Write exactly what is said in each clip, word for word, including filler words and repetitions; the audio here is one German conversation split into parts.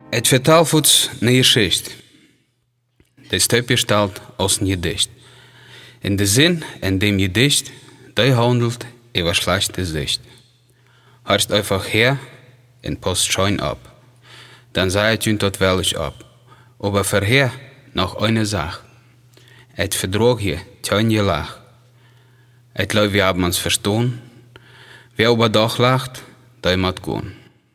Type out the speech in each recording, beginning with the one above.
Het vertelt ons een geschichte. Dat is uitgesteld als een gedicht. In de zin in dem gedicht, die handelt über schlechte Sicht. Hörst einfach her und passt schön ab. Dann seid ihr dort wellig ab. Aber vorher noch eine Sache. Et Vertrag hier, tön je lach. Et Leute, wir haben uns verstanden. Wer über Dach lacht, der macht gehen.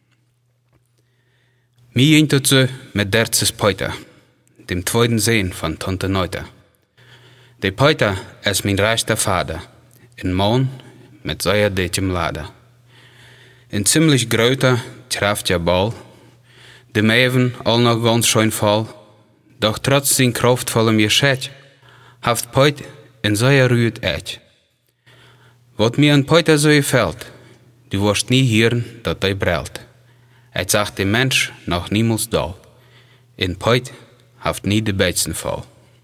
Mir ging dazu mit derzes Peuter, dem zweiten Sohn von Tante Neuter. Der Peuter ist mein reichster Vater, ein Mann mit sehr dickem Lader. Ein ziemlich größer, kräftiger Ball, de Meven all noch ganz schön voll, doch trotz sein kraftvollem Geschäft, haft Peuter ein sehr rührt Ätsch. Wat mir an Peuter so gefällt, du wirst nie hören, dat er brellt. Er sagt dem Mensch noch niemals da. In Peuter haft nie de besten Fall.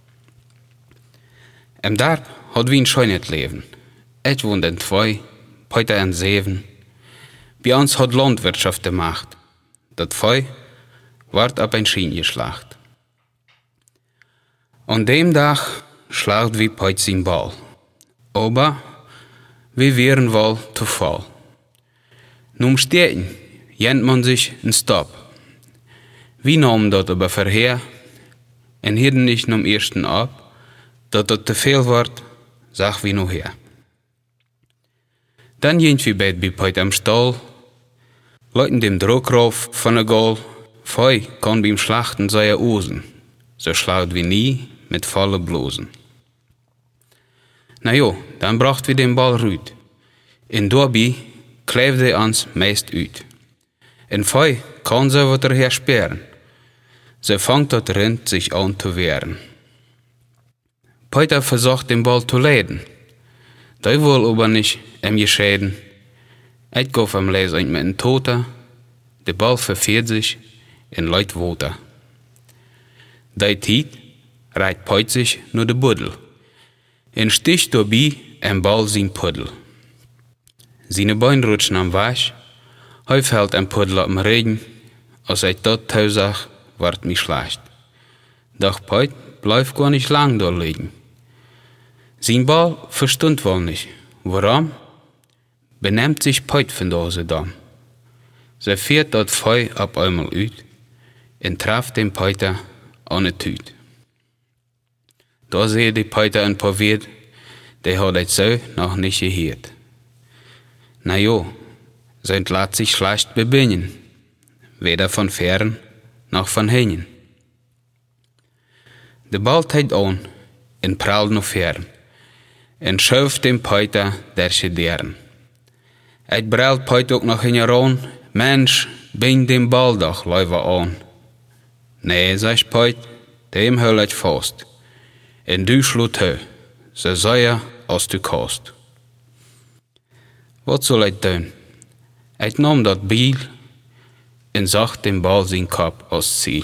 Im Dorf hat wie ein schönes Leben. Ich wohnt in zwei, Peuter in sieben. Bei uns hat Landwirtschaft gemacht. Dat Feu ward ab ein Schien geschlacht. An dem Tag schlagt wie Peuter sein Ball. Aber wir wären wohl zu voll. Nun stehen, jennt man sich einen Stopp. Wie nahmen dort aber vorher, und hielten nicht am ersten ab, dass dort zu viel wird, sag wie noch her. Dann ging wir bei Peuter am Stall, leuten dem Druck rauf von der Goal, Feu kann beim Schlachten seine Osen, so schlaut wie nie mit vollen Blosen. Na jo, dann bracht wir den Ball rüt. In Dorbi kleefde ans meist uit. En Feu kann sie wat er her sperren. Sie fangt dort Rind sich an zu wehren. Peuter versucht den Ball zu leiden. Da wohl aber nicht ihm geschehen. Ich gof am Leser mit einem Toter. Der Ball verfehlt sich in Leut Water. Da Tiet reiht Peuter sich nur de Buddel. En sticht dabei ein Ball sein Puddel. Seine Beine rutschen am Wasch, heu fällt ein Puddel am Regen, als er dort tausach, ward mich schlecht. Doch Peuter bleibt gar nicht lang da liegen. Sein Ball verstund wohl nicht. Warum? Benimmt sich Peuter von dose Dam. Sie fährt dort Feu ab einmal uit und traf den Peuter an der Tüt. Da sehe die Peuter ein paar Wirt, der hat es so noch nicht gehört. Na jo, sein lässt sich schlecht bebinnen, weder von fern noch von hinten. Der Ball tät an und prallt noch fern und schauft dem Peuter der Schederen. Et brellt Peuter auch noch in heran, Mensch, bind den Ball doch lieber an. Nee, sagt Peuter, dem höll ich fast. En du schlut heu, so säuer als du kannst. Wat soll ich tun? Ich nahm dat Biel und zag den Ball sein Kopf als Ziel.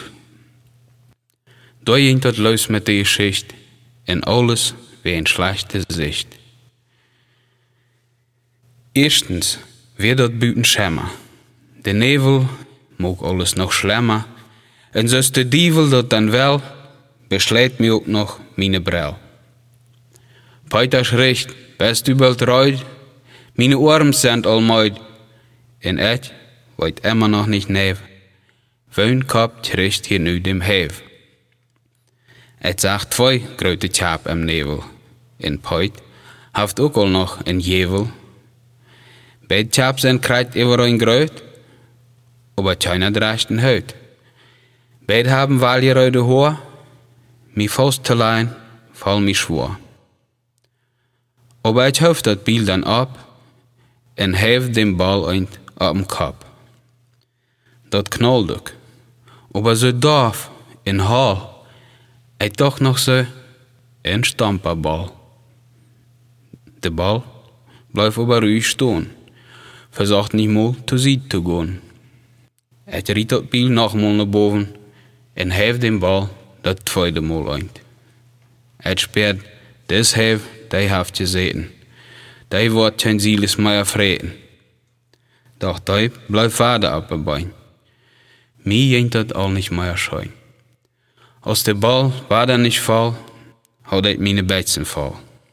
Da ging dat los mit der Geschichte und alles wie ein schlechte Sicht. Erstens wird dat Büten schämmer. Der Nebel mag alles noch schlimmer. Und so's der Dievel dat dann wel, beschlägt mir auch noch meine Brell. Peuter schricht, bist du bald reut? Meine Arme sind allmeid. En ich weet immer noch nicht nev. Wo'n Kopf tricht hier nu dem Hev. Et sagt zwei grote Chap im Nebel. En Peuter haft ook al noch een Jevel. Beide Chaps sind kreit über ein Gröt, aber keiner dreist ein Haut. Beide haben waljerote Haar, mi Faust te lein, fall mi schwor. Aber ich hof dat Biel dann ab, en hef den Ball ein ab'm Kopf. Dat knallt ook, aber so darf, in Hall, ich doch noch so ein Stamperball. Der Ball bleibt aber ruhig stehen, versucht nicht mal zur Seite zu gehen. Ich riet dat Biel nochmal nach boven en hef den Ball dat tweede Mal ein. Ich sperrt, des hef, die haft gezeten. Die wordt kein Sieles mehr freten. Doch die bleibt vader op de bein. mir ging dat all nicht mehr schein. Aus der Ball war da nicht voll, hat ich meine Betzen voll.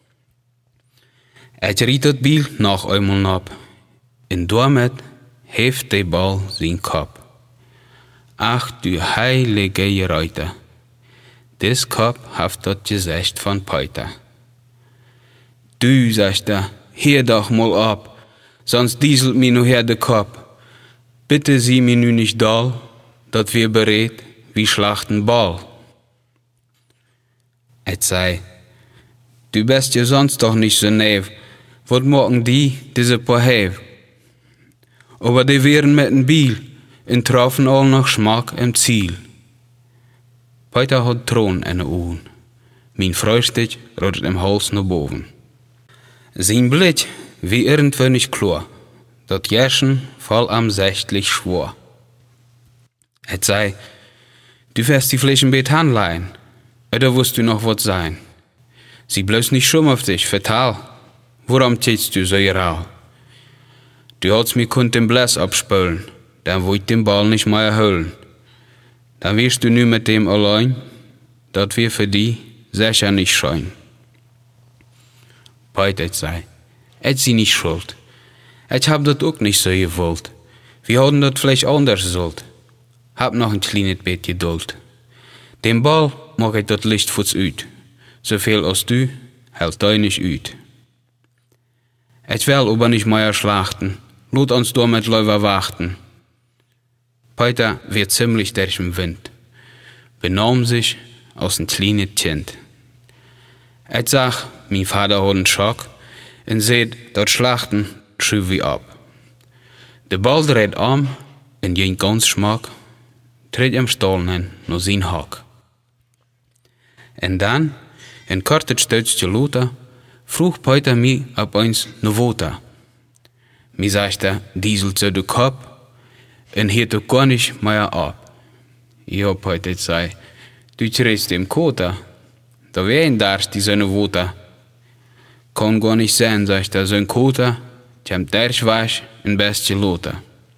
Et riet dat Biel nach einmal ab, und damit heeft der Ball sein Kopf. Ach du heilige Reiter, des Kopf haft dat Gesicht von Peter. Du, sagt er, hier doch mal ab, sonst dieselt mir nur her de Kopf. Bitte sieh mir nu nicht doll, dat wir berät, wie schlachten Ball. Et sei, du bist ja sonst doch nicht so nev, wat morgen die diese paar hev. Aber die wären mit n Biel, und trafen all noch Schmack im Ziel. Peter hat Thron in den Augen, mein Frühstück rutscht im Hals nach boven. Sein Blick wie irgendwo nicht klar, dat Jerschen voll am sächtlich schwor. Et sei, du wirst die Flächen bet hanleihen, oder wirst du noch wat sein? Sie bloß nicht schum auf dich, vertal, worum tätst du so gerau? Du hast mir kunt den Bläs abspülen, dann wollt den Ball nicht mehr erhüllen. Dann wirst du nu mit dem allein, dat wir für die sicher nicht scheuen. Peter sei, et sie nicht schuld. Ich hab dat auch nicht so gewollt. Wir hadden dat vielleicht anders sollt. Hab noch ein kleines Bett Geduld. Den Ball mach ich dat Licht futs uit. So viel als du, hält dei nicht uit. Ich will aber nicht mehr schlachten. Lot uns da mit Läufer warten. Peter wird ziemlich durch den Wind. Benahm sich aus ein kleines Kind. Ich sag, mein Vater hat einen Schock und seht, dort Schlachten schüv wie ab. Der Ball dreht um und ging ganz schmack, tritt im Stall hin, nur sein Hack. Und dann, in kurzer Stötzchen Lothar, frug Peter mich ab eins no Wota. Mi sagte, diesel zu de Kopf und hielt doch gar nicht mehr ab. Ja, Peter sei, du trägst dem Kota, da wär ein darfst die seine Wota. Kann gar nicht sein, sagt er, so ein Kota, tjam derch wasch in bestje Lothar.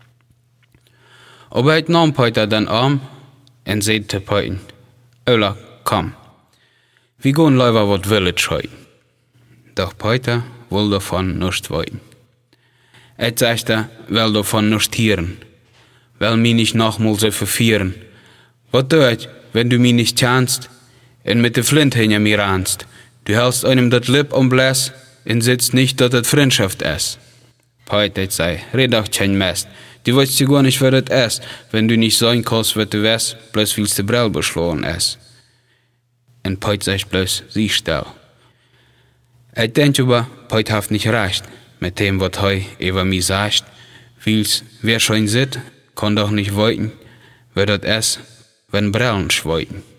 Aber ich nahm Peter dann arm und sagte Peter, Öla, komm, wir gehen lieber wat Village heute. Doch Peter will davon nicht weiten. Er sagte, will davon nicht hören, will mich nicht nochmal so verführen. Was tut, wenn du mich nicht kannst und mit der Flint hinter mir rannst? Du hältst einem das Lipp um Bläs und sitzt nicht, dass das Freundschaft ist. Peter sei, red doch kein Mist. Du weißt ja gar nicht, wer das ist, wenn du nicht sein kannst, was du weißt, bloß weil es der Brill beschlagen ist. Und Peter sagt bloß, sie still. Ich denke aber, Peter hat nicht recht mit dem, was er über mich sagt, weil's, wer schon sieht, kann doch nicht weiten, wer das ist, wenn Brillen schweiten.